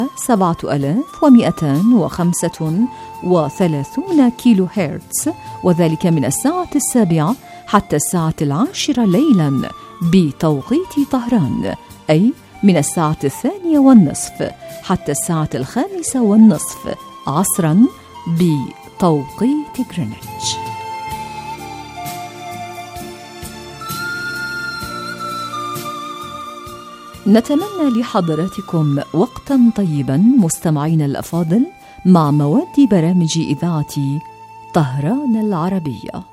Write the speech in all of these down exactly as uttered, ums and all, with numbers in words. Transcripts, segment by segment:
سبعة آلاف ومئتان وخمسة وثلاثون كيلو هرتز، وذلك من الساعة السابعة حتى الساعة العاشرة ليلا بتوقيت طهران، أي من الساعة الثانية والنصف حتى الساعة الخامسة والنصف عصرا بتوقيت غرينتش. نتمنى لحضراتكم وقتا طيبا مستمعين الأفاضل مع مواد برامج إذاعة طهران العربية.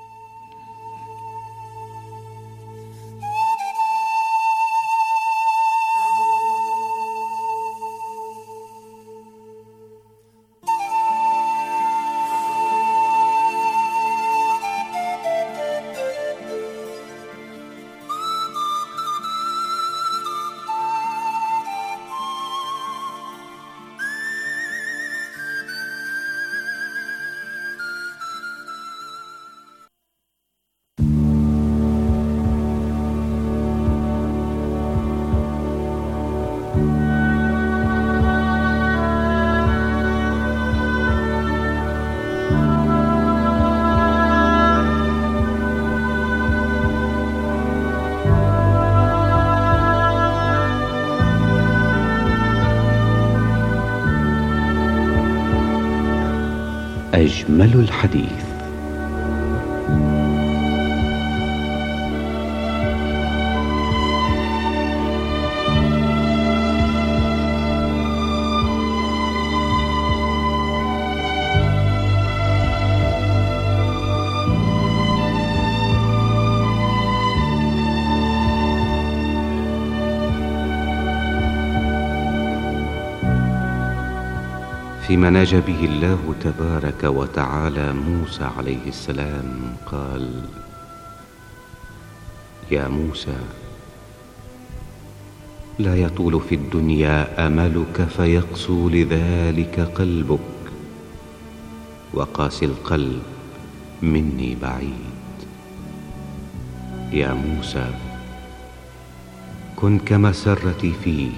أجمل الحديث. فيما ناجى به الله تبارك وتعالى موسى عليه السلام قال: يا موسى، لا يطول في الدنيا أملك فيقسو لذلك قلبك، وقاسي القلب مني بعيد. يا موسى، كن كمسرتي فيك،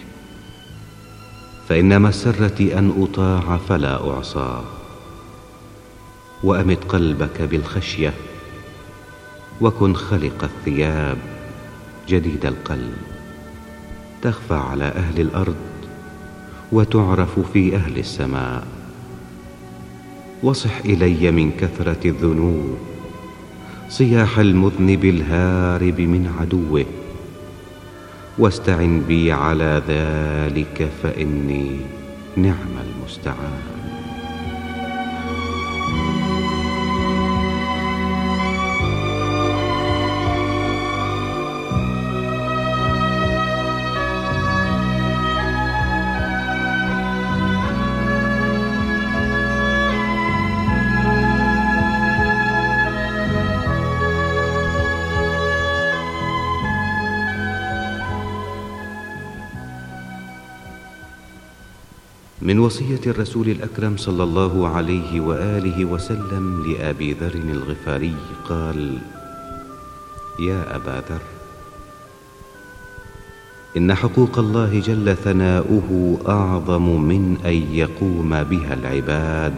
فإن مسرتي أن أطاع فلا أعصى. وأمت قلبك بالخشية، وكن خلق الثياب جديد القلب، تخفى على أهل الأرض وتعرف في أهل السماء. وصح إلي من كثرة الذنوب صياح المذنب الهارب من عدوه، واستعن بي على ذلك فإني نعم المستعان. من وصية الرسول الأكرم صلى الله عليه وآله وسلم لأبي ذر الغفاري قال: يا أبا ذر، إن حقوق الله جل ثناؤه أعظم من أن يقوم بها العباد،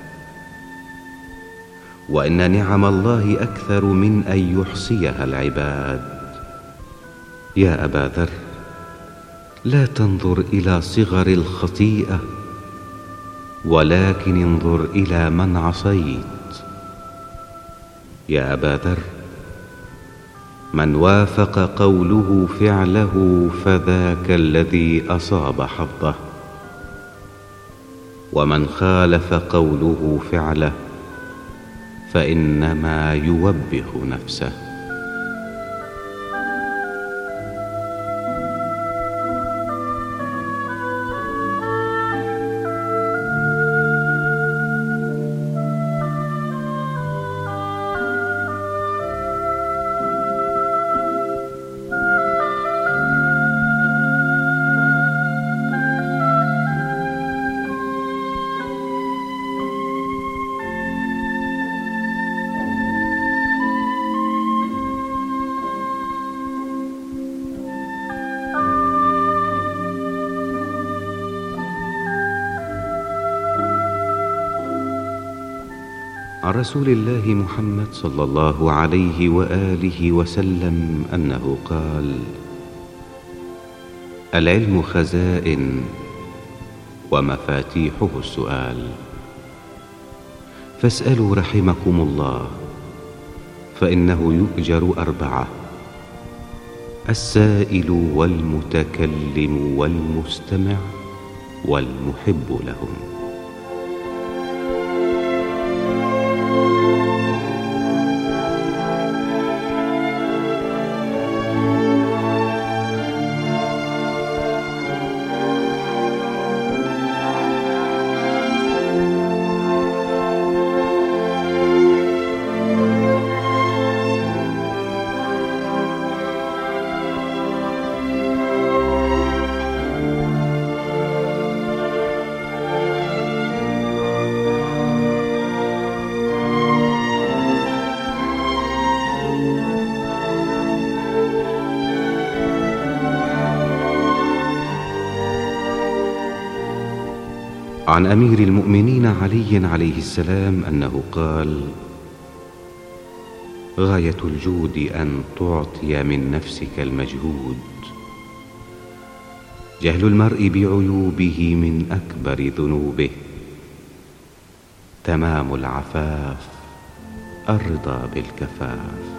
وإن نعم الله أكثر من أن يحصيها العباد. يا أبا ذر، لا تنظر إلى صغر الخطيئة، ولكن انظر إلى من عصيت. يا أبا ذر، من وافق قوله فعله فذاك الذي أصاب حظه، ومن خالف قوله فعله فإنما يوبخ نفسه. عن رسول الله محمد صلى الله عليه وآله وسلم أنه قال: العلم خزائن ومفاتيحه السؤال، فاسألوا رحمكم الله، فإنه يؤجر أربعة: السائل والمتكلم والمستمع والمحب لهم. عن أمير المؤمنين علي عليه السلام أنه قال: غاية الجود أن تعطي من نفسك المجهود، جهل المرء بعيوبه من أكبر ذنوبه، تمام العفاف الرضا بالكفاف.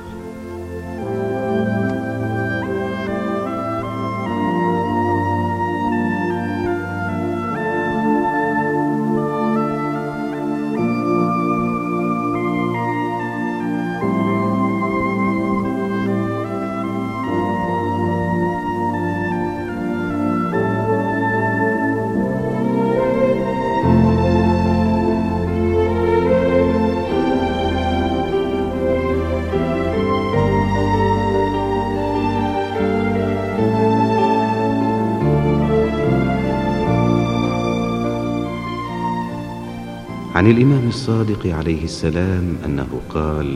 عن الإمام الصادق عليه السلام أنه قال: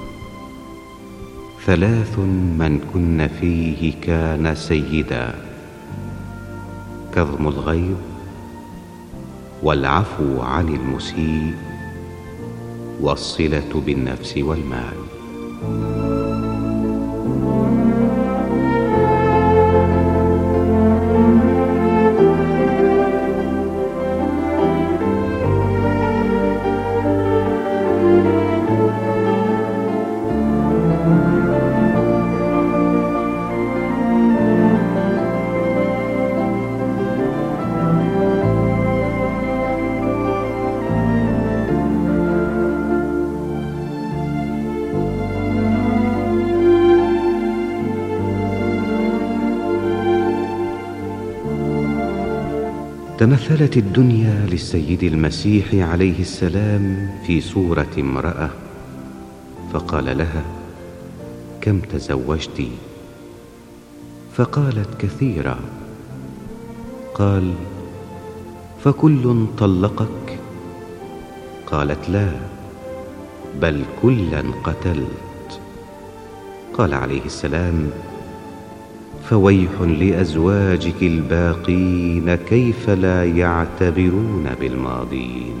ثلاث من كن فيه كان سيدا: كظم الغيظ، والعفو عن المسيء، والصلة بالنفس والمال. تمثلت الدنيا للسيد المسيح عليه السلام في صورة امرأة، فقال لها: كم تزوجت؟ فقالت: كثيرا. قال: فكل طلقك؟ قالت: لا، بل كلا قتلت. قال عليه السلام: فويح لأزواجك الباقين كيف لا يعتبرون بالماضين.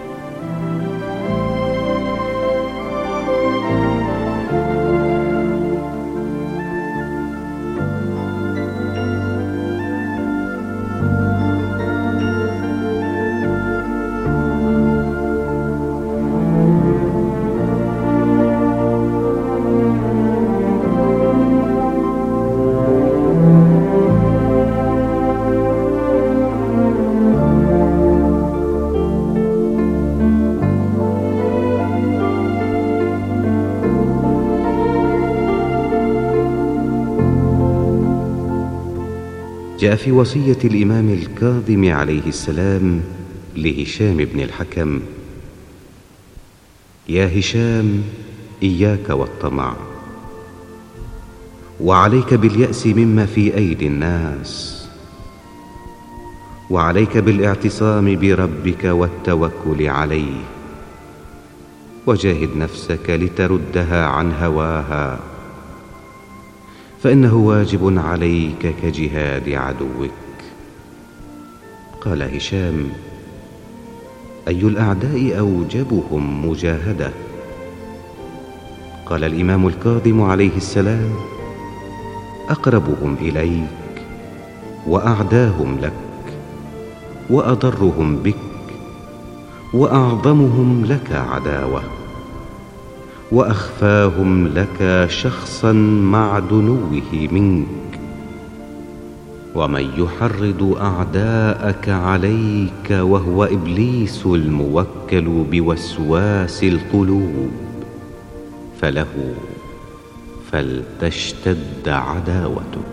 جاء في وصية الإمام الكاظم عليه السلام لهشام بن الحكم: يا هشام، إياك والطمع، وعليك باليأس مما في أيدي الناس، وعليك بالاعتصام بربك والتوكل عليه، وجاهد نفسك لتردها عن هواها، فإنه واجب عليك كجهاد عدوك. قال هشام: أي الأعداء أوجبهم مجاهدة؟ قال الإمام الكاظم عليه السلام: أقربهم إليك وأعداهم لك وأضرهم بك وأعظمهم لك عداوة وأخفاهم لك شخصا مع دنوه منك. ومن يحرض أعداءك عليك وهو إبليس الموكل بوسواس القلوب فله فلتشتد عداوتك.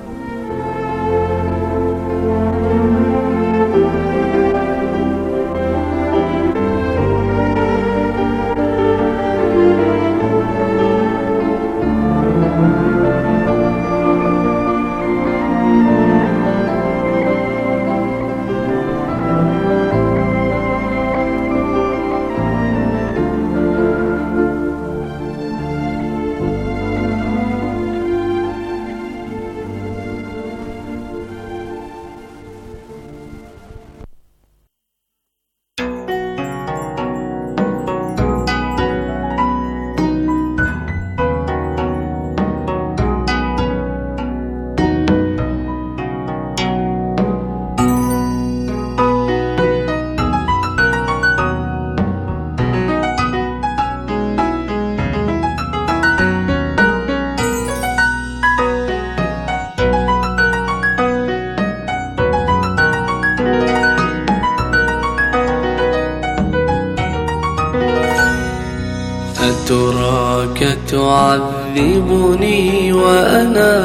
أتراك تعذبني وأنا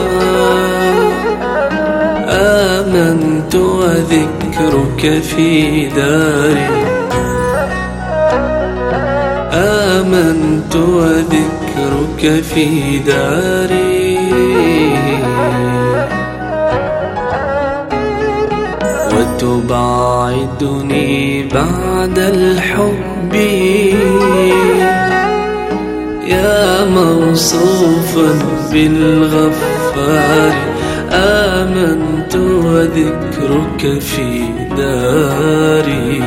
آمنت وذكرك في داري، آمنت وذكرك في داري، وتبعدني بعد الحب يا موصوفا بالغفار، آمنت وذكرك في داري.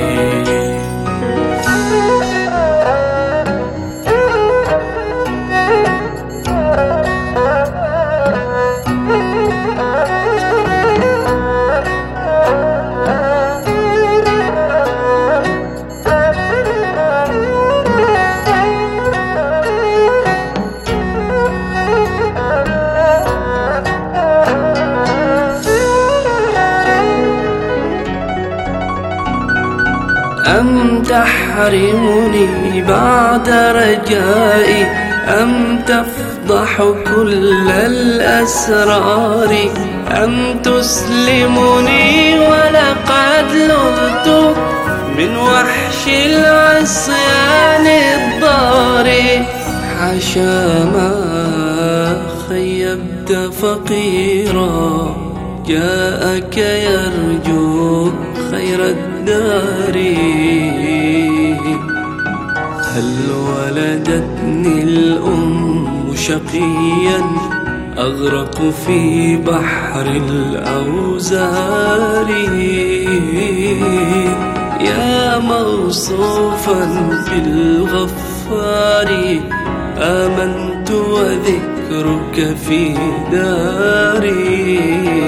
أم تحرمني بعد رجائي، أم تفضح كل الأسرار، أم تسلمني ولقد لذت من وحش العصيان الضار. حاشا ما خيبت فقيرا جاءك يرجو خير الدار. هل ولدتني الأم شقيا أغرق في بحر الأوزار، يا موصوفا بالغفار، آمنت وذكرك في داري.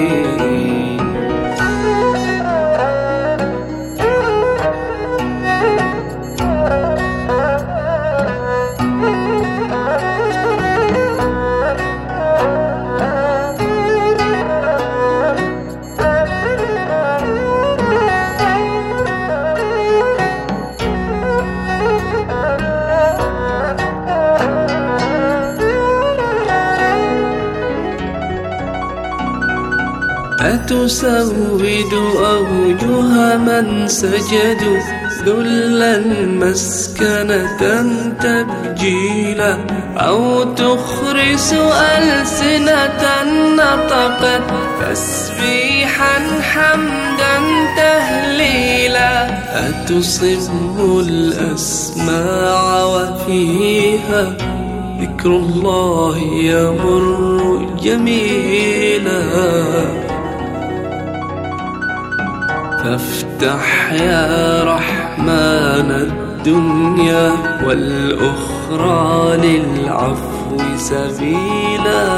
أتسود أوجه من سجدوا ذلا مسكنة تبجيلا، أو تخرس ألسنة نطقت تسبيحا حمدا تهليلا، أتصم الأسماع وفيها ذكر الله يمر جميلا. فافتح يا رحمن الدنيا والأخرى للعفو سبيلا.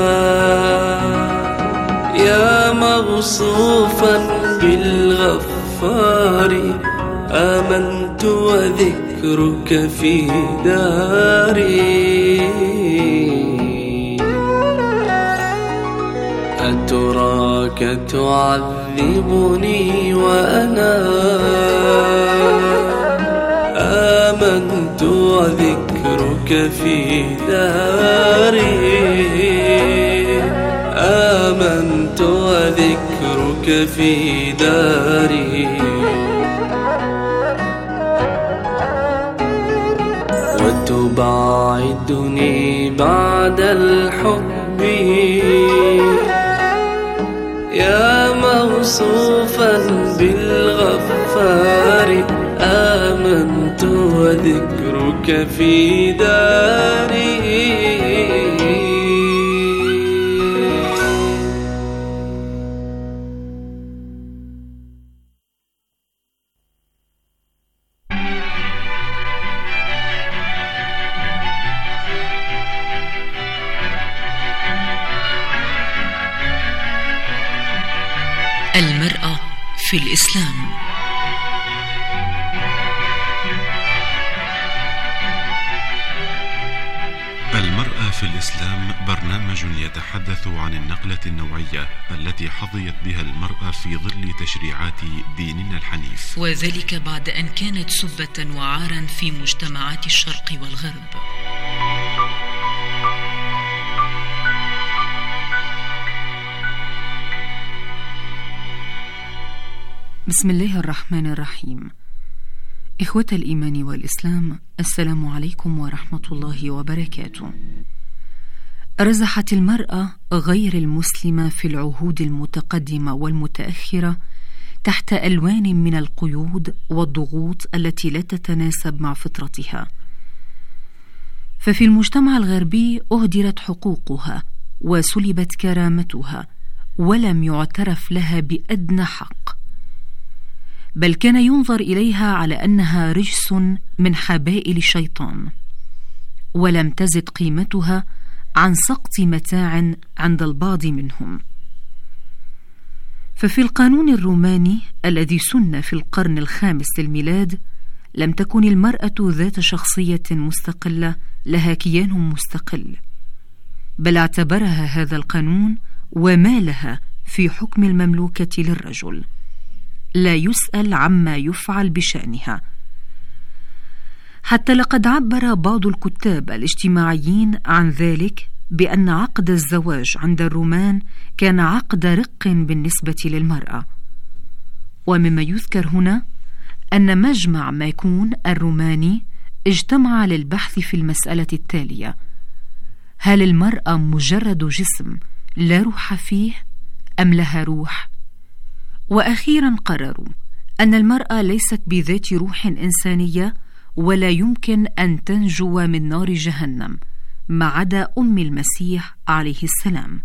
يا موصوفا بالغفار آمنت وذكرك في داري. أتراك تعذبني وأنا آمنت وذكرك في داري. آمنت وذكرك في داري. وتباعدني بعد الحب يا موصوفا بالغفار آمنت وذكرك في داري. المرأة في الإسلام. المرأة في الإسلام برنامج يتحدث عن النقلة النوعية التي حظيت بها المرأة في ظل تشريعات ديننا الحنيف، وذلك بعد أن كانت سبة وعارا في مجتمعات الشرق والغرب. بسم الله الرحمن الرحيم. إخوة الإيمان والإسلام، السلام عليكم ورحمة الله وبركاته. رزحت المرأة غير المسلمة في العهود المتقدمة والمتأخرة تحت ألوان من القيود والضغوط التي لا تتناسب مع فطرتها. ففي المجتمع الغربي أهدرت حقوقها وسلبت كرامتها ولم يعترف لها بأدنى حق، بل كان ينظر إليها على أنها رجس من حبائل الشيطان، ولم تزد قيمتها عن سقط متاع عند البعض منهم. ففي القانون الروماني الذي سن في القرن الخامس للميلاد لم تكن المرأة ذات شخصية مستقلة لها كيان مستقل، بل اعتبرها هذا القانون ومالها في حكم المملوكة للرجل، لا يسأل عما يفعل بشأنها. حتى لقد عبر بعض الكتاب الاجتماعيين عن ذلك بأن عقد الزواج عند الرومان كان عقد رق بالنسبة للمرأة. ومما يذكر هنا أن مجمع ماكون الروماني اجتمع للبحث في المسألة التالية: هل المرأة مجرد جسم لا روح فيه أم لها روح؟ وأخيرا قرروا أن المرأة ليست بذات روح إنسانية ولا يمكن أن تنجو من نار جهنم ما عدا أم المسيح عليه السلام.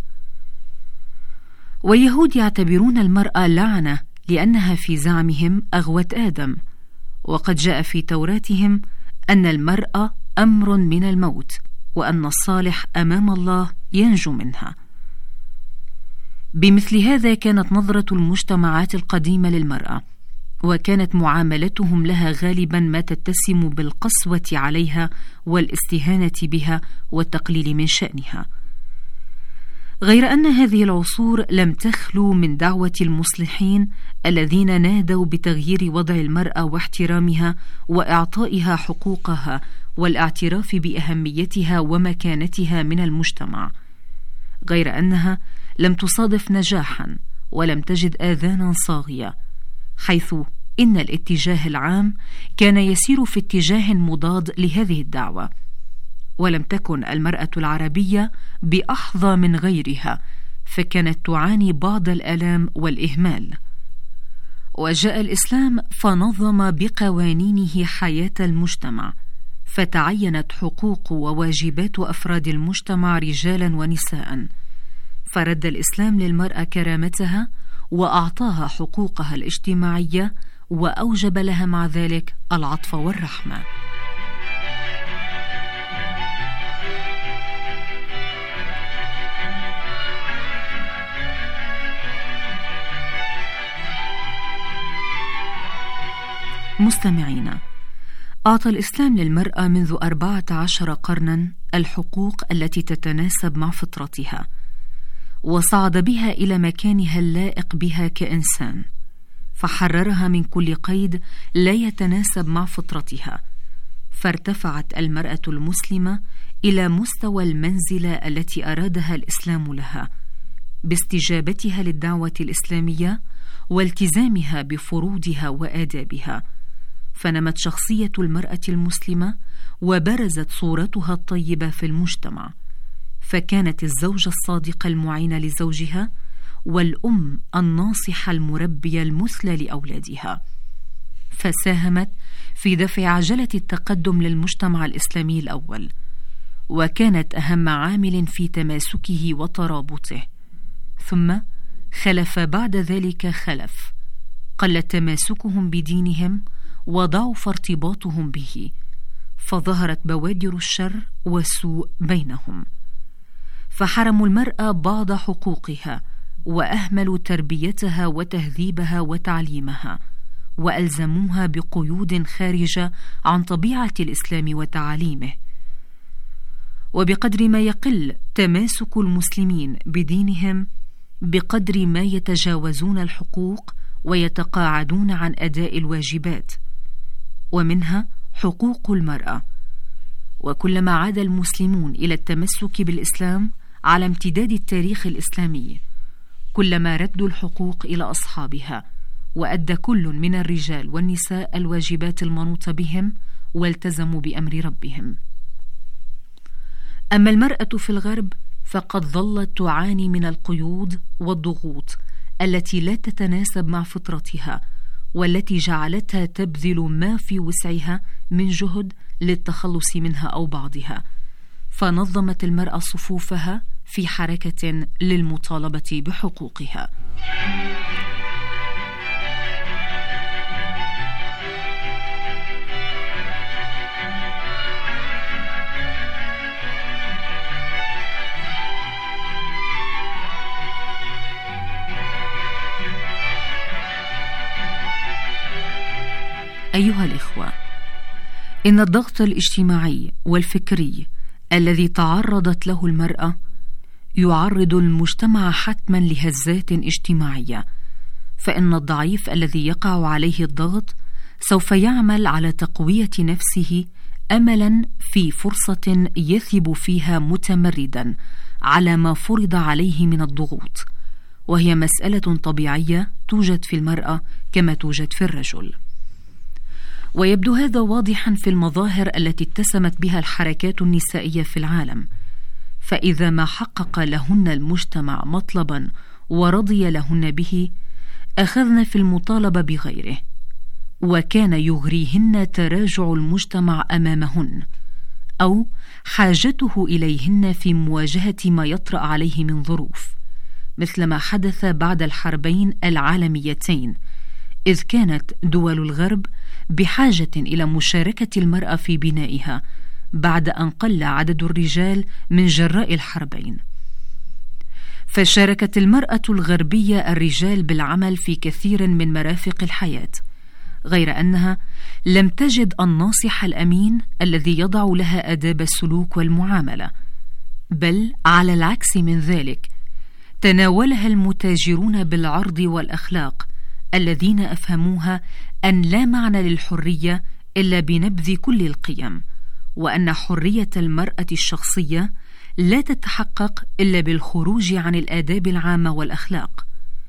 واليهود يعتبرون المرأة لعنة لأنها في زعمهم أغوت آدم، وقد جاء في توراتهم أن المرأة أمر من الموت، وأن الصالح أمام الله ينجو منها. بمثل هذا كانت نظرة المجتمعات القديمة للمرأة، وكانت معاملتهم لها غالبا ما تتسم بالقسوة عليها والاستهانة بها والتقليل من شأنها. غير أن هذه العصور لم تخلو من دعوة المصلحين الذين نادوا بتغيير وضع المرأة واحترامها وإعطائها حقوقها والاعتراف بأهميتها ومكانتها من المجتمع، غير أنها لم تصادف نجاحا ولم تجد آذانا صاغية، حيث إن الاتجاه العام كان يسير في اتجاه مضاد لهذه الدعوة. ولم تكن المرأة العربية بأحظى من غيرها، فكانت تعاني بعض الآلام والإهمال. وجاء الإسلام فنظم بقوانينه حياة المجتمع، فتعينت حقوق وواجبات أفراد المجتمع رجالا ونساء، فرد الإسلام للمرأة كرامتها وأعطاها حقوقها الاجتماعية، وأوجب لها مع ذلك العطف والرحمة. مستمعينا، أعطى الإسلام للمرأة منذ أربعة عشر قرنا الحقوق التي تتناسب مع فطرتها، وصعد بها إلى مكانها اللائق بها كإنسان، فحررها من كل قيد لا يتناسب مع فطرتها، فارتفعت المرأة المسلمة إلى مستوى المنزلة التي أرادها الإسلام لها، باستجابتها للدعوة الإسلامية والتزامها بفروضها وآدابها، فنمت شخصية المرأة المسلمة وبرزت صورتها الطيبة في المجتمع، فكانت الزوجة الصادقة المعينة لزوجها، والأم الناصحة المربية المثلى لأولادها، فساهمت في دفع عجلة التقدم للمجتمع الإسلامي الأول، وكانت أهم عامل في تماسكه وترابطه. ثم خلف بعد ذلك خلف، قل تماسكهم بدينهم وضعف ارتباطهم به، فظهرت بوادر الشر والسوء بينهم، فحرموا المرأة بعض حقوقها، وأهملوا تربيتها وتهذيبها وتعليمها، وألزموها بقيود خارجة عن طبيعة الإسلام وتعاليمه. وبقدر ما يقل تماسك المسلمين بدينهم، بقدر ما يتجاوزون الحقوق ويتقاعدون عن أداء الواجبات، ومنها حقوق المرأة. وكلما عاد المسلمون إلى التمسك بالإسلام على امتداد التاريخ الإسلامي، كلما ردوا الحقوق إلى أصحابها، وأدى كل من الرجال والنساء الواجبات المنوطة بهم، والتزموا بأمر ربهم. أما المرأة في الغرب فقد ظلت تعاني من القيود والضغوط التي لا تتناسب مع فطرتها، والتي جعلتها تبذل ما في وسعها من جهد للتخلص منها أو بعضها، فنظمت المرأة صفوفها في حركة للمطالبة بحقوقها. أيها الإخوة، إن الضغط الاجتماعي والفكري الذي تعرضت له المرأة يعرض المجتمع حتما لهزات اجتماعية، فإن الضعيف الذي يقع عليه الضغط سوف يعمل على تقوية نفسه أملا في فرصة يثب فيها متمردا على ما فرض عليه من الضغوط، وهي مسألة طبيعية توجد في المرأة كما توجد في الرجل. ويبدو هذا واضحا في المظاهر التي اتسمت بها الحركات النسائية في العالم، فإذا ما حقق لهن المجتمع مطلبا ورضي لهن به، أخذن في المطالبة بغيره، وكان يغريهن تراجع المجتمع أمامهن، أو حاجته إليهن في مواجهة ما يطرأ عليه من ظروف، مثل ما حدث بعد الحربين العالميتين، إذ كانت دول الغرب بحاجة إلى مشاركة المرأة في بنائها بعد أن قل عدد الرجال من جراء الحربين. فشاركت المرأة الغربية الرجال بالعمل في كثير من مرافق الحياة، غير أنها لم تجد الناصح الأمين الذي يضع لها آداب السلوك والمعاملة، بل على العكس من ذلك تناولها المتاجرون بالعرض والأخلاق الذين أفهموها أن لا معنى للحرية إلا بنبذ كل القيم، وأن حرية المرأة الشخصية لا تتحقق إلا بالخروج عن الآداب العامة والأخلاق.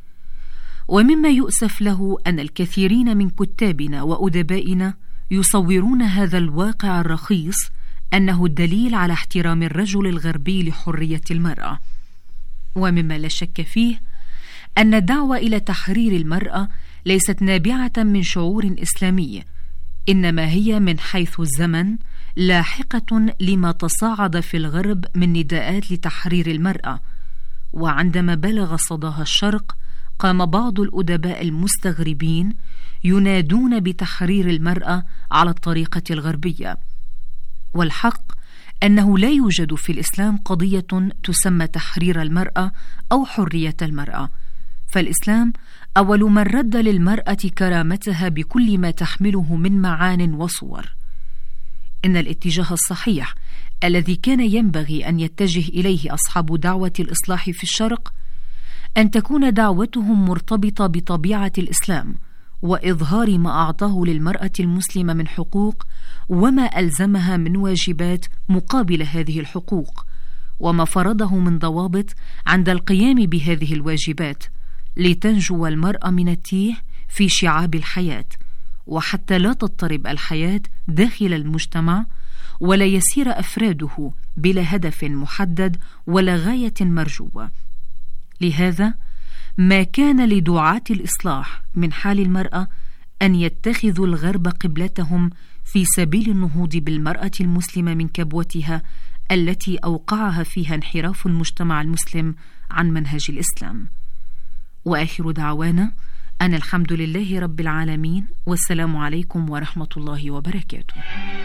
ومما يؤسف له أن الكثيرين من كتابنا وأدبائنا يصورون هذا الواقع الرخيص أنه الدليل على احترام الرجل الغربي لحرية المرأة. ومما لا شك فيه أن الدعوة إلى تحرير المرأة ليست نابعة من شعور إسلامي، إنما هي من حيث الزمن لاحقة لما تصاعد في الغرب من نداءات لتحرير المرأة. وعندما بلغ صداها الشرق قام بعض الأدباء المستغربين ينادون بتحرير المرأة على الطريقة الغربية، والحق أنه لا يوجد في الإسلام قضية تسمى تحرير المرأة أو حرية المرأة، فالإسلام أول من رد للمرأة كرامتها بكل ما تحمله من معان وصور. إن الاتجاه الصحيح الذي كان ينبغي أن يتجه إليه أصحاب دعوة الإصلاح في الشرق أن تكون دعوتهم مرتبطة بطبيعة الإسلام وإظهار ما أعطاه للمرأة المسلمة من حقوق وما ألزمها من واجبات مقابل هذه الحقوق، وما فرضه من ضوابط عند القيام بهذه الواجبات، لتنجو المرأة من التيه في شعاب الحياة، وحتى لا تضطرب الحياة داخل المجتمع ولا يسير أفراده بلا هدف محدد ولا غاية مرجوة. لهذا ما كان لدعاة الإصلاح من حال المرأة أن يتخذوا الغرب قبلتهم في سبيل النهوض بالمرأة المسلمة من كبوتها التي أوقعها فيها انحراف المجتمع المسلم عن منهج الإسلام. وآخر دعوانا أن الحمد لله رب العالمين، والسلام عليكم ورحمة الله وبركاته.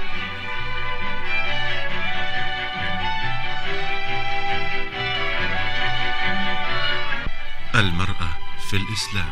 المرأة في الإسلام.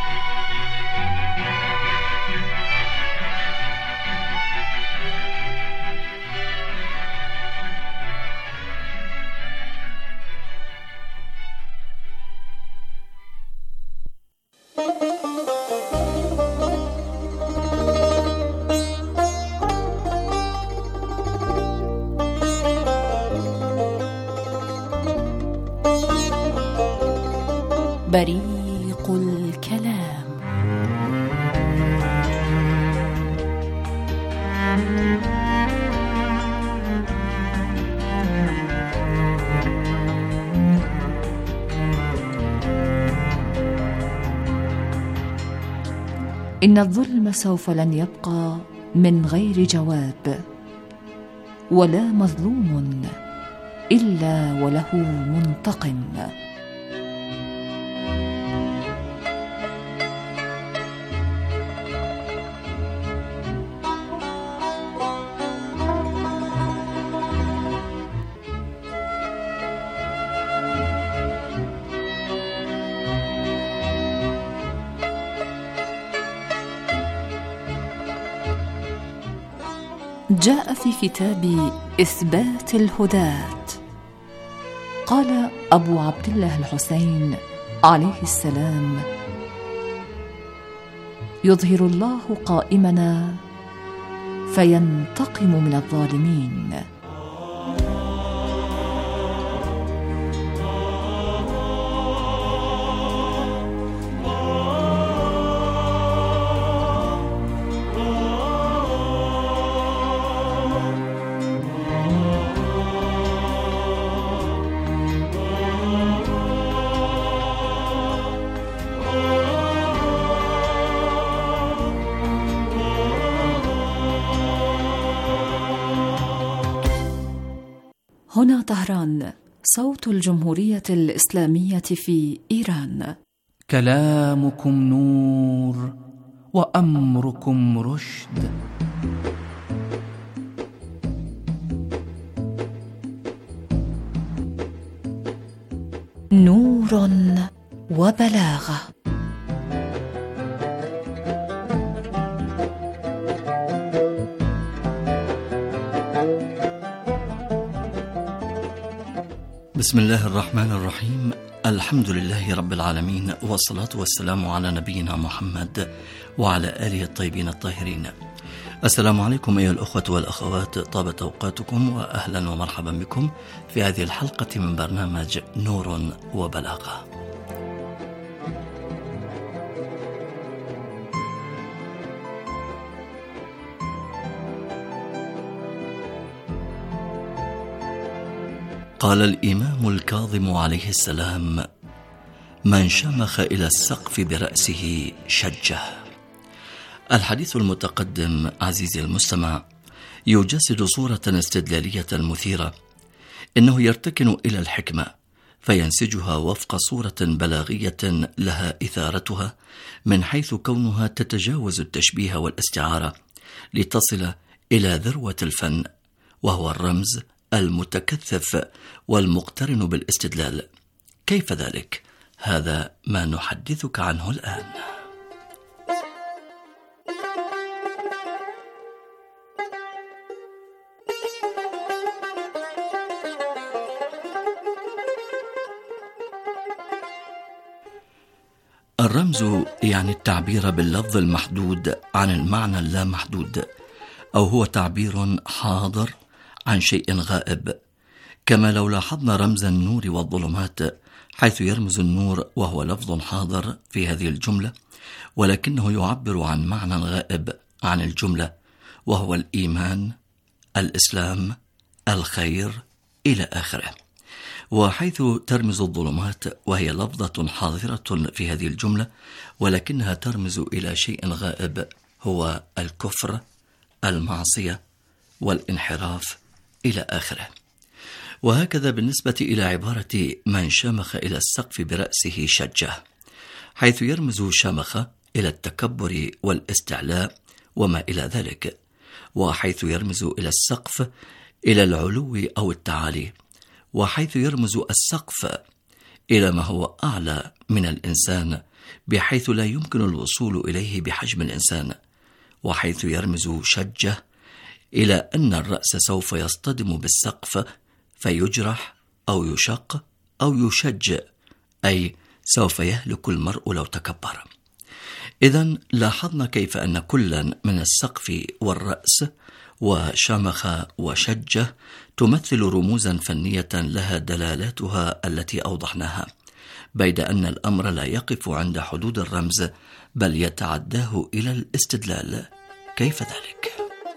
بريق الكلام. إن الظلم سوف لن يبقى من غير جواب، ولا مظلوم إلا وله منتقم. جاء في كتاب إثبات الهداة، قال أبو عبد الله الحسين عليه السلام: يظهر الله قائمنا فينتقم من الظالمين. هنا طهران، صوت الجمهورية الإسلامية في إيران. كلامكم نور وأمركم رشد. نور وبلاغة. بسم الله الرحمن الرحيم. الحمد لله رب العالمين، والصلاة والسلام على نبينا محمد وعلى آله الطيبين الطاهرين. السلام عليكم أيها الأخوة والأخوات، طابت أوقاتكم وأهلا ومرحبا بكم في هذه الحلقة من برنامج نور وبلاغة. قال الإمام الكاظم عليه السلام: من شمخ إلى السقف برأسه شجه. الحديث المتقدم عزيزي المستمع يجسد صورة استدلالية مثيرة، إنه يرتكن إلى الحكمة فينسجها وفق صورة بلاغية لها إثارتها، من حيث كونها تتجاوز التشبيه والاستعارة لتصل إلى ذروة الفن، وهو الرمز المتكثف والمقترن بالاستدلال. كيف ذلك؟ هذا ما نحدثك عنه الآن. الرمز يعني التعبير باللفظ المحدود عن المعنى اللامحدود، أو هو تعبير حاضر عن شيء غائب، كما لو لاحظنا رمز النور والظلمات، حيث يرمز النور وهو لفظ حاضر في هذه الجملة، ولكنه يعبر عن معنى غائب عن الجملة، وهو الإيمان، الإسلام، الخير إلى آخره. وحيث ترمز الظلمات وهي لفظة حاضرة في هذه الجملة، ولكنها ترمز إلى شيء غائب، هو الكفر، المعصية، والانحراف إلى آخره. وهكذا بالنسبة إلى عبارة من شمخ إلى السقف برأسه شجه، حيث يرمز شمخ إلى التكبر والاستعلاء وما إلى ذلك، وحيث يرمز إلى السقف إلى العلو أو التعالي، وحيث يرمز السقف إلى ما هو أعلى من الإنسان بحيث لا يمكن الوصول إليه بحجم الإنسان، وحيث يرمز شجه إلى أن الرأس سوف يصطدم بالسقف فيجرح أو يشق أو يشج، أي سوف يهلك المرء لو تكبر. إذن لاحظنا كيف أن كلا من السقف والرأس وشمخ وشجه تمثل رموزا فنية لها دلالاتها التي أوضحناها، بيد أن الأمر لا يقف عند حدود الرمز بل يتعداه إلى الاستدلال. كيف ذلك؟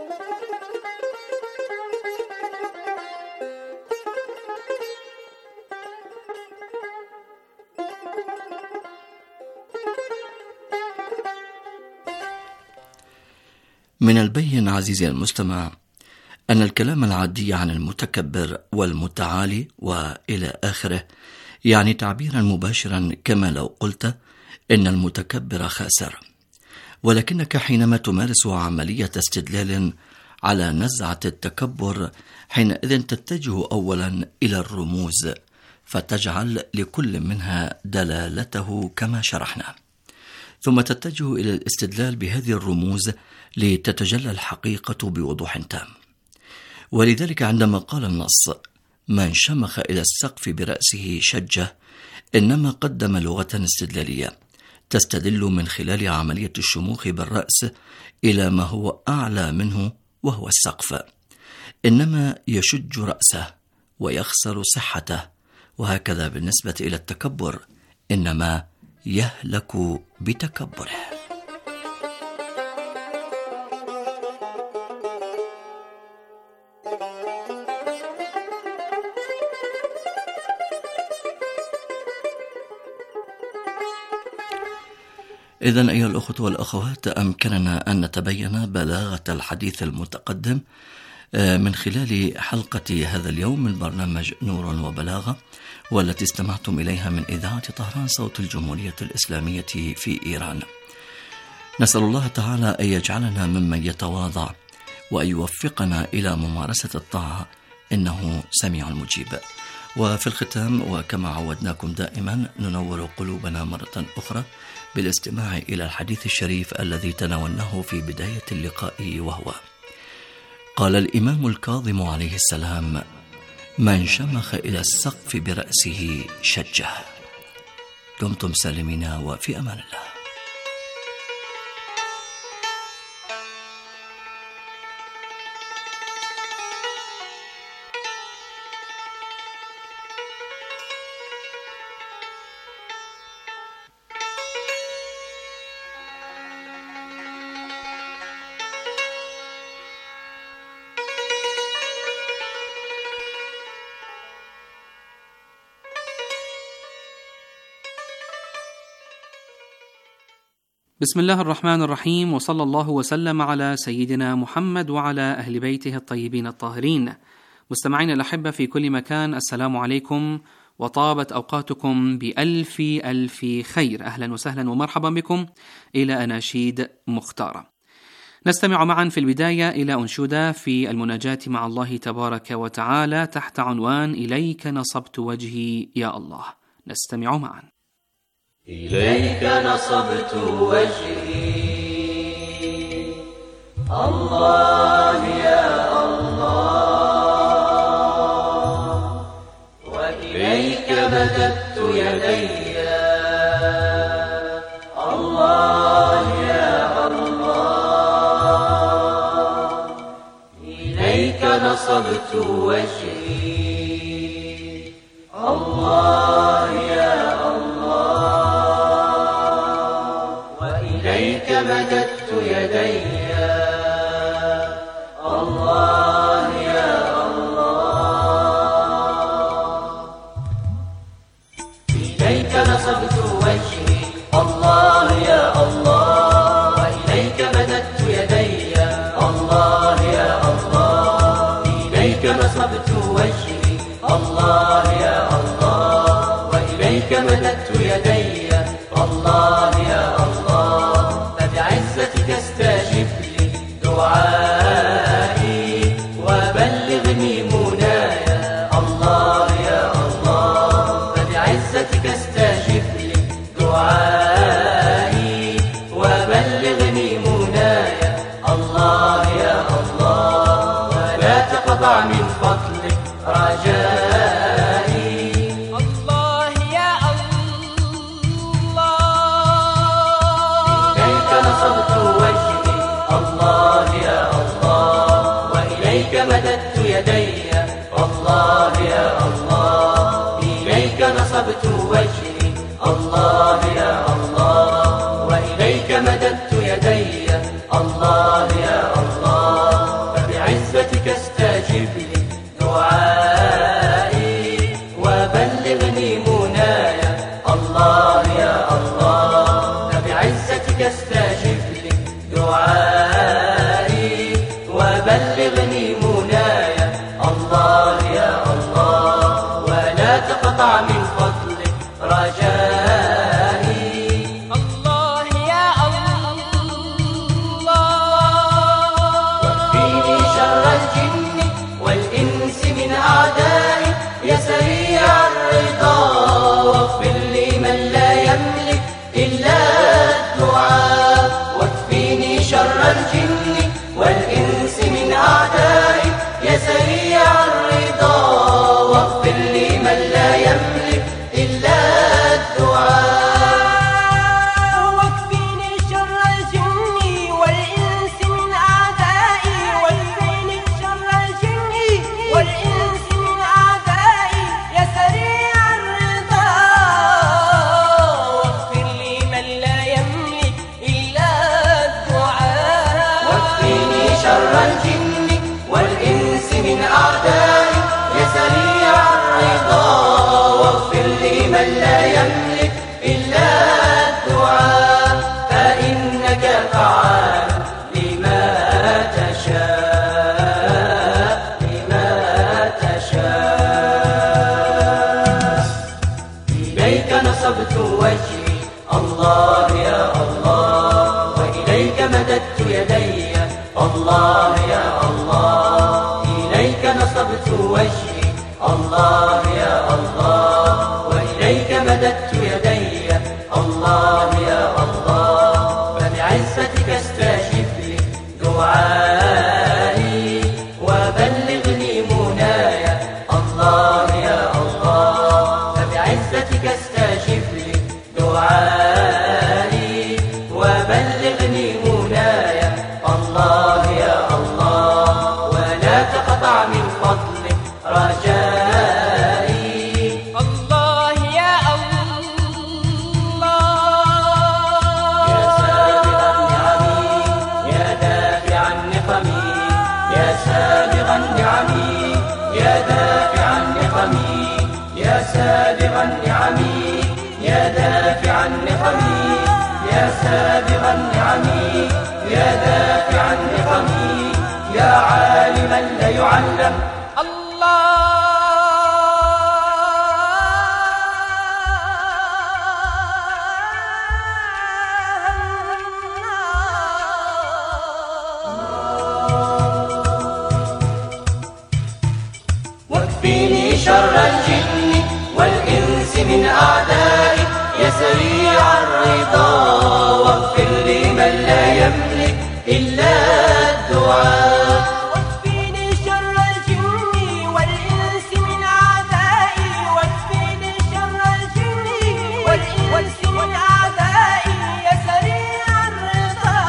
من البين عزيزي المستمع أن الكلام العادي عن المتكبر والمتعالي وإلى آخره يعني تعبيرا مباشرا كما لو قلت إن المتكبر خاسر، ولكنك حينما تمارس عملية استدلال على نزعة التكبر حينئذ تتجه أولا إلى الرموز، فتجعل لكل منها دلالته كما شرحنا، ثم تتجه إلى الاستدلال بهذه الرموز لتتجلى الحقيقة بوضوح تام. ولذلك عندما قال النص من شمخ إلى السقف برأسه شجه، إنما قدم لغة استدلالية تستدل من خلال عملية الشموخ بالرأس إلى ما هو أعلى منه وهو السقف، إنما يشج رأسه ويخسر صحته. وهكذا بالنسبة إلى التكبر، إنما يهلك بتكبره. إذن أيها الأخوة والأخوات، أمكننا أن نتبين بلاغة الحديث المتقدم من خلال حلقة هذا اليوم من برنامج نور وبلاغة، والتي استمعتم إليها من إذاعة طهران صوت الجمهورية الإسلامية في إيران. نسأل الله تعالى أن يجعلنا ممن يتواضع وأن يوفقنا إلى ممارسة الطاعة، إنه سميع مجيب. وفي الختام وكما عودناكم دائما ننور قلوبنا مرة أخرى بالاستماع إلى الحديث الشريف الذي تناولناه في بداية اللقاء، وهو قال الإمام الكاظم عليه السلام من شمخ إلى السقف برأسه شجه. دمتم سالمين وفي أمان الله. بسم الله الرحمن الرحيم، وصلى الله وسلم على سيدنا محمد وعلى أهل بيته الطيبين الطاهرين. مستمعين الأحبة في كل مكان، السلام عليكم وطابت أوقاتكم بألف ألف خير. أهلا وسهلا ومرحبا بكم إلى أناشيد مختارة. نستمع معا في البداية إلى أنشودة في المناجاة مع الله تبارك وتعالى تحت عنوان إليك نصبت وجهي يا الله. نستمع معا. إليك نصبت وجهي الله يا الله، وإليك مددت يدي الله يا الله، إليك نصبت وجهي الله يا الله، وإليك مددت يدي الله يا الله، إليك نصبت وجهي الله يا الله، وإليك مددت يدي الله يا الله، إليك نصبت وجهي الله يا الله، وإليك مددت يدي الله يا الله، فبعزتك استجب لي دعائي وبلغني مناي الله يا الله، فبعزتك استجب لي دعائي وبلغني مناي الله يا الله، ولا تقطع من فضلك رجائي الله يا الله، إليك نصبت وجهي الله يا الله، وإليك مددت يدي الله يا الله، إليك نصبت وجهي الله يا الله، وإليك مددت يدي الله يا الله، فبعزتك استجب لي دعائي وبلغني مناي الله يا الله، فبعزتك استجب لي دعائي وبلغني مناي الله يا الله، ولا تقطع من فضلك رجائي الله يا الله، واكفيني شر الجن والإنس من أعدائي يا سريع الرضا، واغفر لي من لا يملك إلا الدعاء، واكفيني شر الجن والإنس من أعدائي يا سريع الرضا، واغفر لي من لا يملك إلا الدعاء، واكفيني شر الجن والإنس من أعدائي، واكفيني شر الجن والإنس من أعدائي يا سريع الرضا، واغفر لي من لا يملك إلا الدعاء، واكفيني شر الجن والإنس من أعدائي يا سريع الرضا، واغفر لي من لا يملك إلا الدعاء، فإنك فعال لما تشاء لما تشاء، إليك نصبت وجهي الله يا الله، وإليك مددت يدي الله يا الله، إليك نصبت وجهي الله يا الله، وإليك مددت يدي الله يا الله، فبعزتك استجب لي دعائي وبلغني مناي الله يا الله، فبعزتك استجب لي دعائي وبلغني مناي الله يا الله، ولا تقطع من فضلك رجائي الله يا الله، يا سابغ النعم يا دافع النقم، يا سابغ النعم يا دافع النقم، يا سابغ النعم يا دافع النقم، يا سابغ النعم يا دافع النقم، يا عالما لا يعلم الله من أعدائي يا سريع الرضا واغفر لمن لا يملك إلا الدعاء واكفيني شر الجن والإنس من أعدائي واكفيني شر الجن والإنس من أعدائي يا سريع الرضا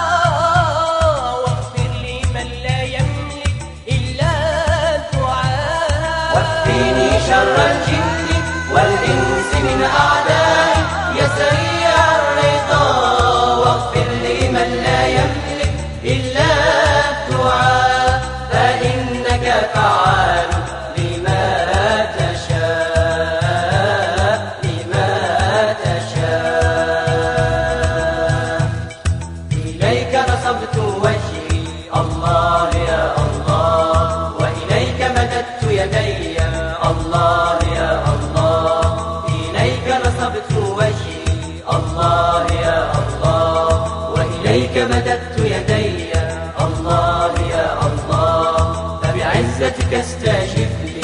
واغفر لمن لا يملك إلا الدعاء واكفيني شر الجن والإنس من أعدائي يا سريع الرضا واغفر لمن لا يملك إلا الدعاء فإنك فعال لما تشاء لما تشاء إليك نصبت وجهي الله يا الله وإليك مددت يدي الله يا الله إليك نصبت وجهي الله يا الله وإليك مددت يدي الله يا الله فبعزتك استجب لي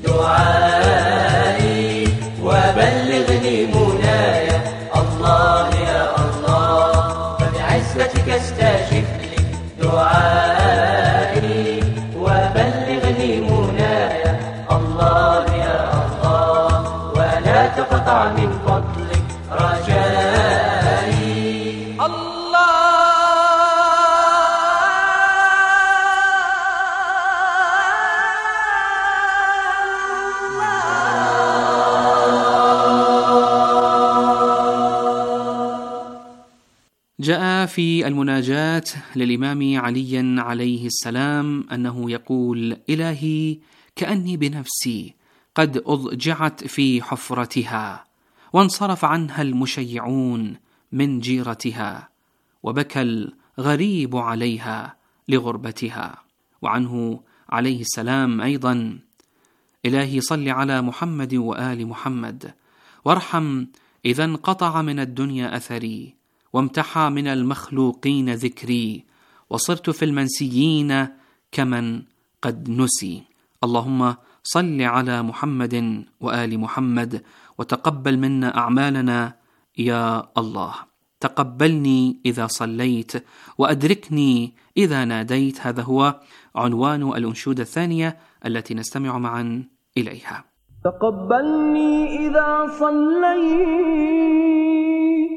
دعائي وبلغني مناي الله يا الله فبعزتك استجب لي دعائي وبلغني مناي الله يا الله ولا تقطع من فضلك رجائي جاء في المناجاة للإمام علي عليه السلام أنه يقول: إلهي كأني بنفسي قد أضجعت في حفرتها وانصرف عنها المشيعون من جيرتها وبكى الغريب عليها لغربتها. وعنه عليه السلام أيضا: إلهي صل على محمد وآل محمد وارحم إذا انقطع من الدنيا أثري وامتحى من المخلوقين ذكري وصرت في المنسيين كمن قد نسي. اللهم صل على محمد وآل محمد وتقبل منا أعمالنا يا الله. تقبلني إذا صليت وأدركني إذا ناديت. هذا هو عنوان الأنشودة الثانية التي نستمع معا إليها. تقبلني إذا صليت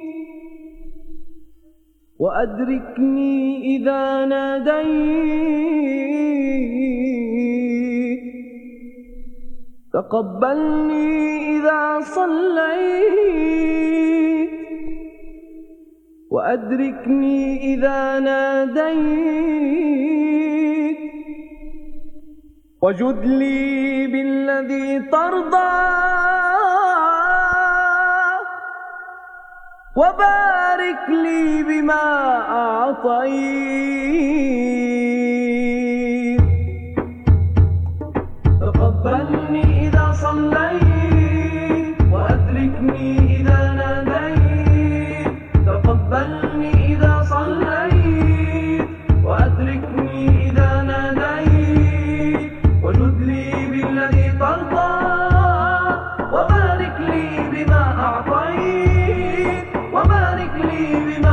وأدركني إذا ناديت. تقبلني إذا صليت وأدركني إذا ناديت. وجد لي بالذي ترضى وبارك لي بما أعطيت. تقبلني إذا صليت وأدركني إذا ناديت. تقبلني إذا صليت وأدركني إذا ناديت. وجد لي بالذي ترضى وبارك لي بما أعطيت. وبارك لي بما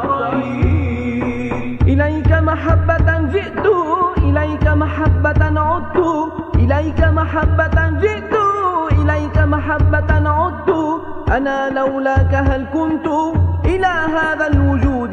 أعطيت. إليك محبة جئت إليك محبة عدت. إليك محبة جئت إليك محبة عدت. أنا لولاك هل كنت إلى هذا الوجود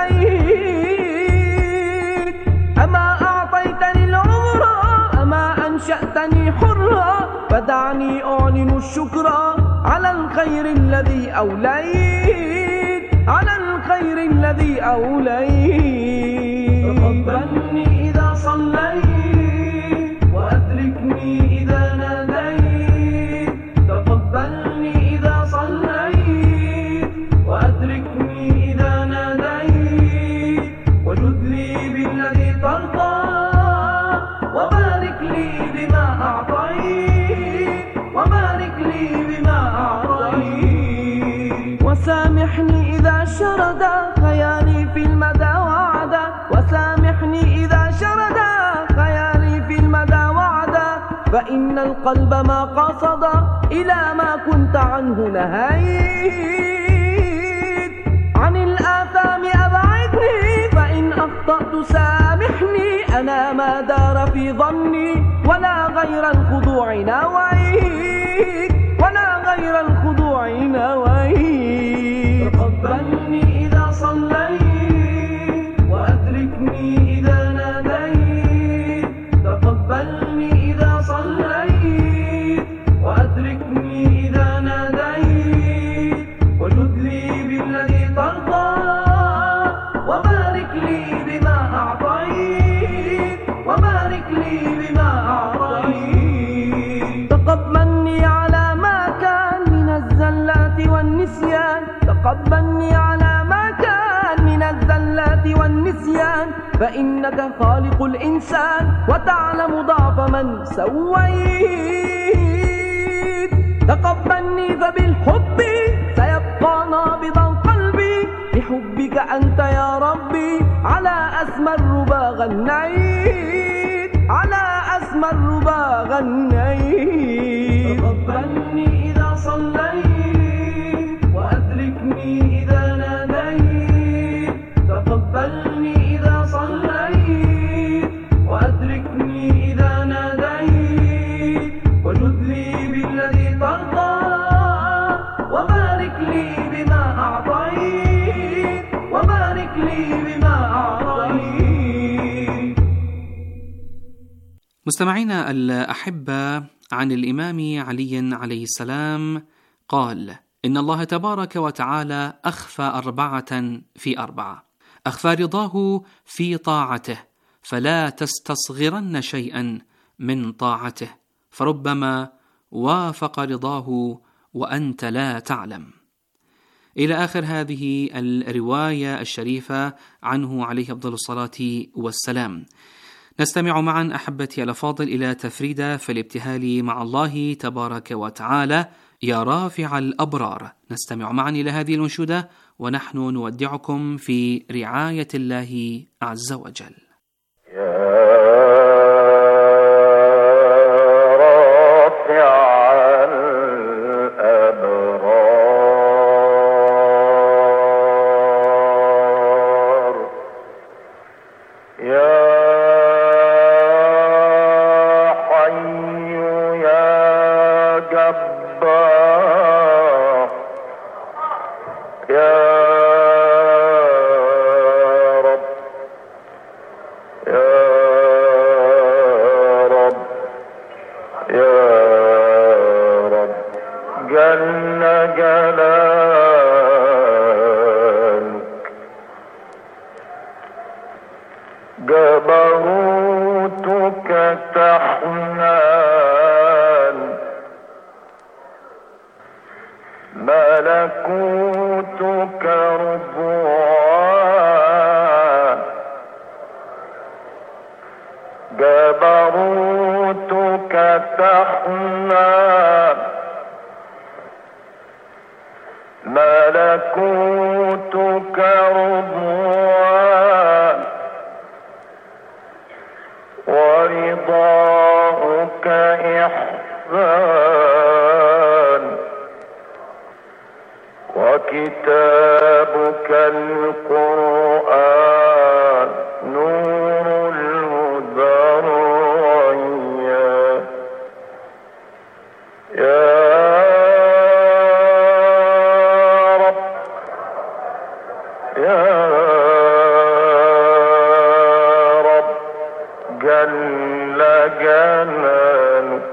أتيت. أما أعطيتني العمر أما أنشأتني حرا. فدعني أعلن الشكر على الخير الذي أوليت. على الخير الذي أوليت. تقبلني إذا صليت وأدركني إذا ناديت. تقبلني إذا صليت وأدركني إذا ناديت. وجد لي بالذي ترضى وبارك لي بما أعطيت. وبارك لي بما أعطيت. وسامحني إذا شرد خيالي في المدى وعدا. وسامحني إذا شرد خيالي في المدى وعدا. فإن القلب ما قصد إلى ما كنت عنه نهيت. عن الآثام أبعدني فإن أخطأت سامحني، أنا ما دار في ظني ولا غير الخضوع نويت، ولا غير الخضوع نويت. تقبلني إذا صليت وأدركني إذا ناديت، تقبلني إذا صليت وأدركني إذا ناديت، وجد لي بالذي ترضى وبارك لي بما أعطيت، وبارك لي بما أعطيت. تقبلني على ما كان من الزلات والنسيان، تقبلني على ما كان من الزلات والنسيان، فإنك خالق الإنسان وتعلم ضعف من سويت. تقبلني فبالحب سيبقى نابضا قلبي، بحبك أنت يا ربي على أسمى الربا غنيت، على أسمى الربا غنيت. تقبلني إذا صليت وأدركني إذا ناديت، تقبلني إذا صليت وأدركني إذا ناديت، وجد لي بالذي ترضى وبارك لي بما أعطيت، وبارك لي بما أعطيت. مستمعينا الأحبة، عن الإمام علي عليه السلام قال: إن الله تبارك وتعالى أخفى أربعة في أربعة، أخفى رضاه في طاعته، فلا تستصغرن شيئا من طاعته، فربما وافق رضاه وأنت لا تعلم. إلى آخر هذه الرواية الشريفة عنه عليه أفضل الصلاة والسلام. نستمع معا أحبتي الأفاضل إلى تفريدة في الابتهال مع الله تبارك وتعالى: يا رافع الأبرار. نستمع معا إلى هذه الأنشودة ونحن نودعكم في رعاية الله عز وجل. وكتابك القرآن نور الهدى الريان. يا رب يا رب جل جلالك.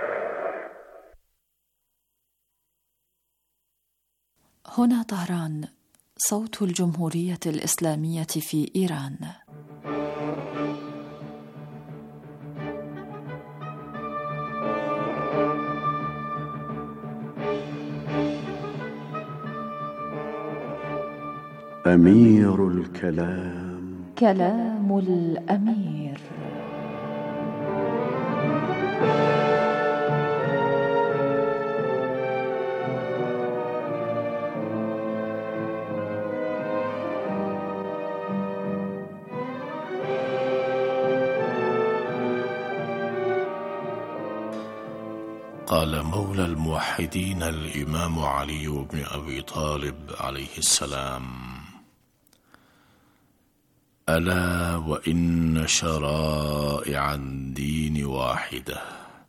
هنا طهران، صوت الجمهورية الإسلامية في إيران. أمير الكلام، كلام الأمير. قال مولى الموحدين الإمام علي بن أبي طالب عليه السلام: ألا وإن شرائع الدين واحدة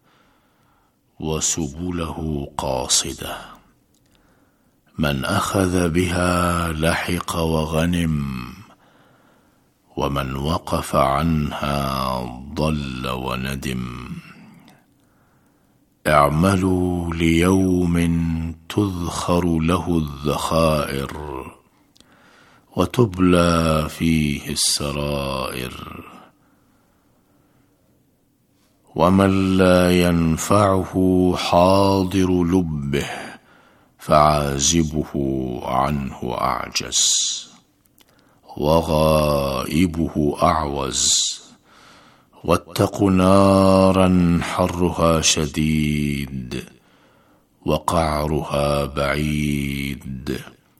وسبله قاصدة، من أخذ بها لحق وغنم، ومن وقف عنها ضل وندم. اعملوا ليوم تذخر له الذخائر، وتبلى فيه السرائر، ومن لا ينفعه حاضر لبه فعازبه عنه أعجز، وغائبه أعوز. واتقوا نارا حرها شديد وقعرها بعيد،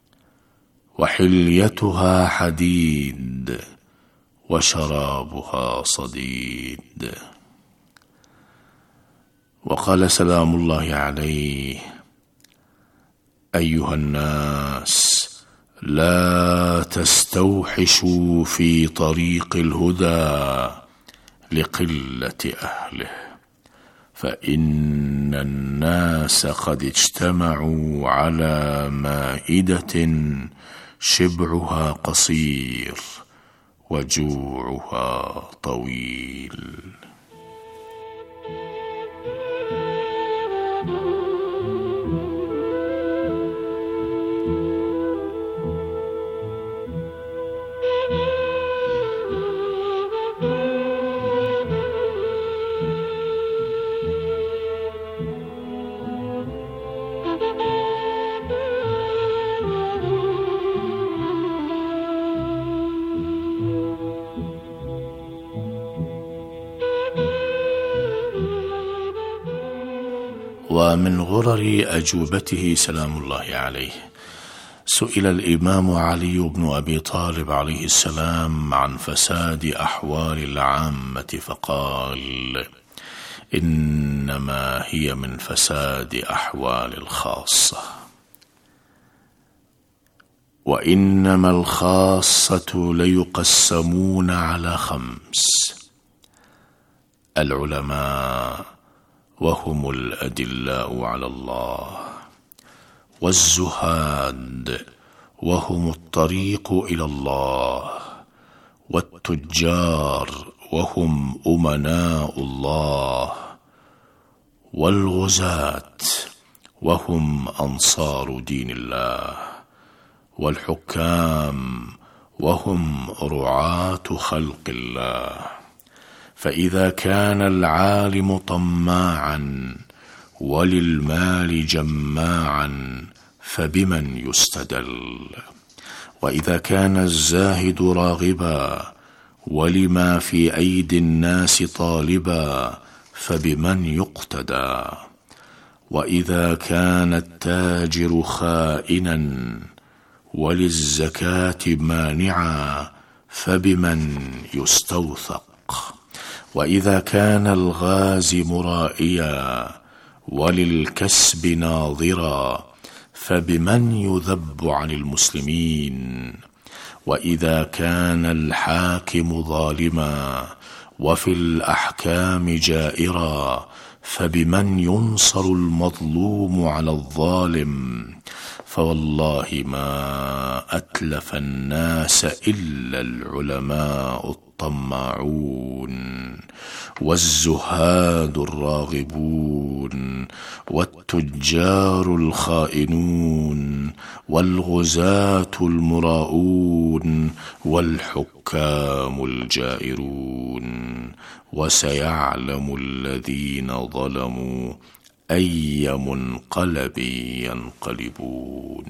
وحليتها حديد وشرابها صديد. وقال سلام الله عليه: أيها الناس، لا تستوحشوا في طريق الهدى لقلة أهله، فإن الناس قد اجتمعوا على مائدة شبعها قصير وجوعها طويل. ومن غرر أجوبته سلام الله عليه، سئل الإمام علي بن أبي طالب عليه السلام عن فساد أحوال العامة فقال: إنما هي من فساد أحوال الخاصة، وإنما الخاصة ليقسمون على خمس: العلماء وهم الأدلاء على الله، والزهاد وهم الطريق إلى الله، والتجار وهم أمناء الله، والغزاة وهم أنصار دين الله، والحكام وهم رعاة خلق الله. فإذا كان العالم طماعا وللمال جماعا فبمن يستدل؟ وإذا كان الزاهد راغبا ولما في أيدي الناس طالبا فبمن يقتدى؟ وإذا كان التاجر خائنا وللزكاة مانعا فبمن يستوثق؟ وإذا كان الغازي مرائيا وللكسب ناظرا فبمن يذب عن المسلمين؟ وإذا كان الحاكم ظالما وفي الأحكام جائرا فبمن ينصر المظلوم على الظالم؟ فوالله ما أتلف الناس إلا العلماء الطماعون، والزهاد الراغبون، والتجار الخائنون، والغزاة المراؤون، والحكام الجائرون. وسيعلم الذين ظلموا أي منقلب ينقلبون.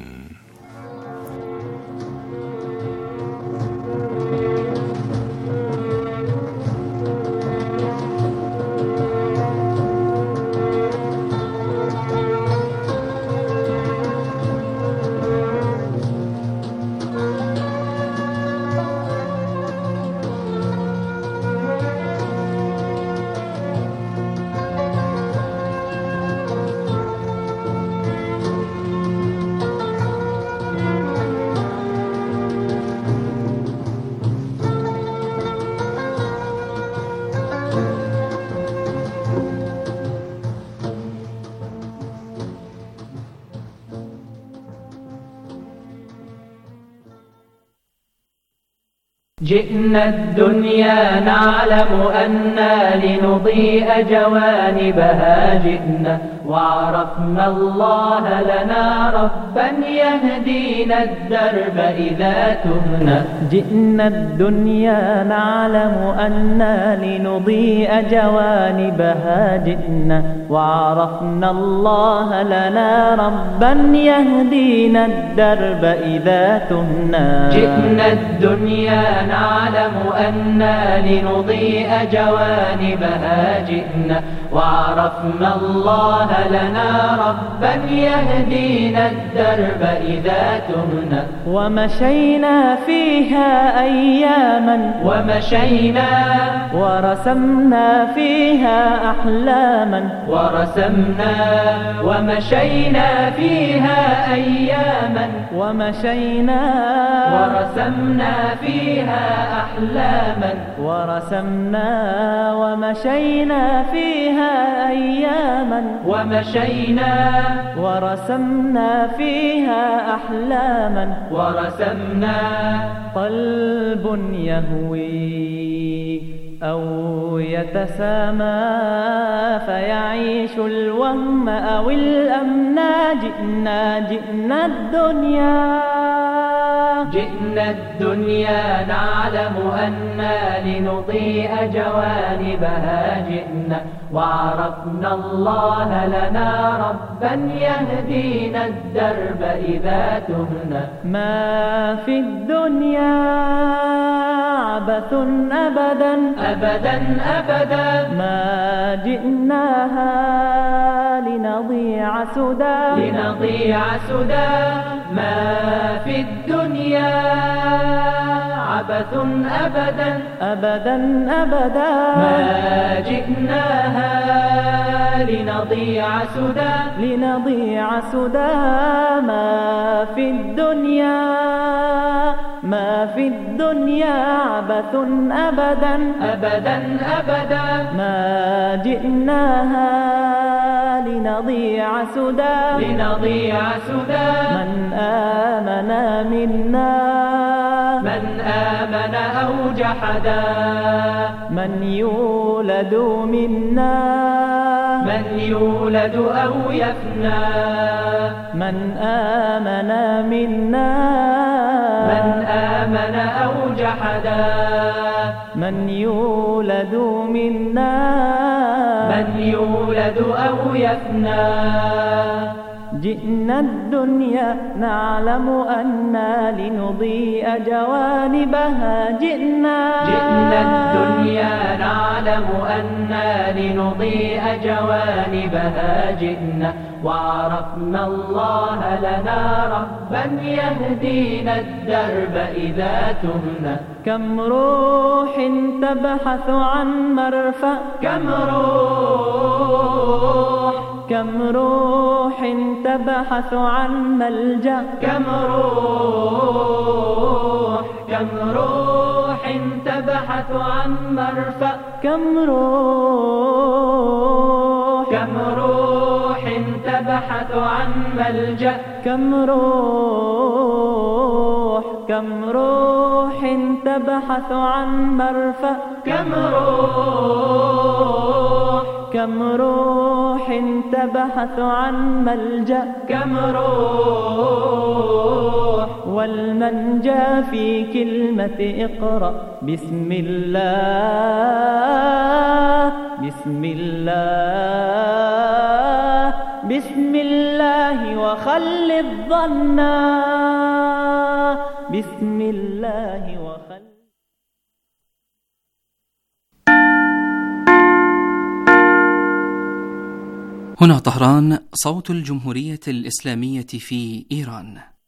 جئنا الدنيا نعلم أنا لنضيء جوانبها جئنا وعرفنا الله لنا ربا يهدينا الدرب إذا تهنا. جئنا الدنيا نعلم أنا لنضيء جوانبها جئنا وعرفنا الله لنا ربا يهدينا الدرب إذا تهنا. جئنا الدنيا نعلم أنا لنضيء جوانبها جئنا وعرفنا الله لنا ربا يهدينا الدرب إذا تهنا. ومشينا فيها أياما ومشينا ورسمنا فيها أحلاما ورسمنا ومشينا فيها أياما ومشينا ورسمنا فيها أحلاما ورسمنا ومشينا فيها أياما ومشينا ورسمنا فيها أحلاما ورسمنا. قلب يهوي أو يتسامى فيعيش الوهم أو الأمنا. جئنا جئنا الدنيا جئنا الدنيا نعلم أنا لنضيء جوانبها جئنا وعرفنا الله لنا ربا يهدينا الدرب إذا تهنا. ما في الدنيا عبث أبدا أبدا أبدا ما جئناها لنضيع سدى لنضيع سدى. ما في الدنيا عبث أبدا أبدا أبدا ما جئناها لنضيع سدى لنضيع سدى. ما في الدنيا ما في الدنيا عبث أبدا أبدا أبدا ما جئناها لنضيع سدى لنضيع سدى. من آمن منا من آمن أو جحدا من يولد منا من يولد أو يفنى من آمن منا من آمن أو جحدا من يولد منا من يولد أو يفنى. جئنا الدنيا نعلم أنا لنضيء جوانبها جئنا جئنا الدنيا نعلم أنا لنضيء جوانبها جئنا وعرفنا الله لنا ربا يهدينا الدرب إذا تهنا. كم روح تبحث عن مرفأ كم روح كم روح تبحث عن ملجأ كم روح كم روح تبحث عن مرفأ كم روح كم روح تبحث عن ملجأ كم روح كم روح تبحث عن مرفأ كم روح كم روح تبحث عن ملجأ كم روح. والمنجى في كلمة اقرأ بسم الله بسم الله بسم الله وخل الظن بسم الله وخل. هنا طهران، صوت الجمهورية الإسلامية في إيران.